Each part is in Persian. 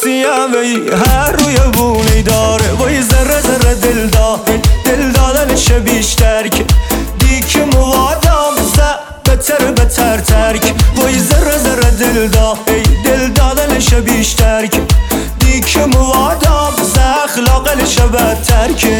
سیم هر روی بونی داره وای ذره ذره دل دادنش بیشتر که دیک موادم بتر ترک وای ذره ذره دل دادنش بیشتر که دیک موادم اخلاقش بدتر که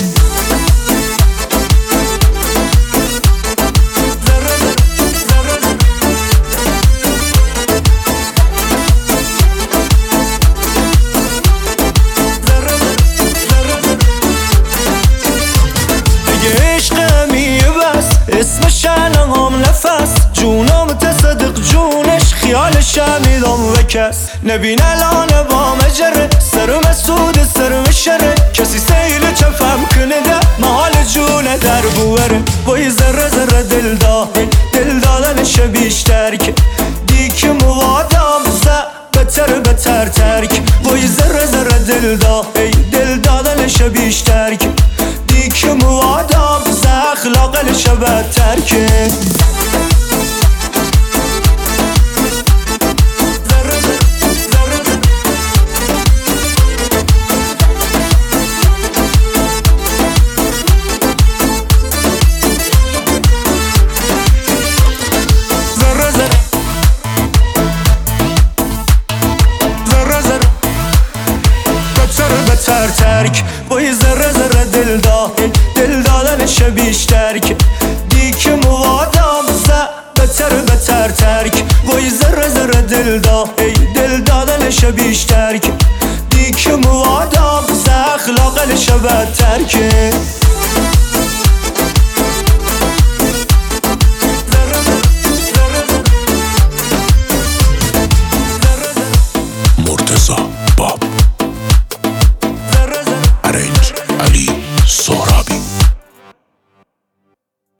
اسمش الان نفس جونم تصدق جونش خیالش میدم و کس نبین الان با مجره سر مسود سر مشره کسی سیل چفم کنه ده محال جونه در بوره وای ذره ذره دل دادنش بیشتر که دیک موادم بتر ترک وای ذره ذره دل دادنش بیشتر که دیک موادم اخلاقش بدتر که ترک وای ذره ذره دل دادنش بیشتر که دیک موادم بتر ترک وای ذره ذره دل دادنش بیشتر که دیک موادم اخلاقش بدتر که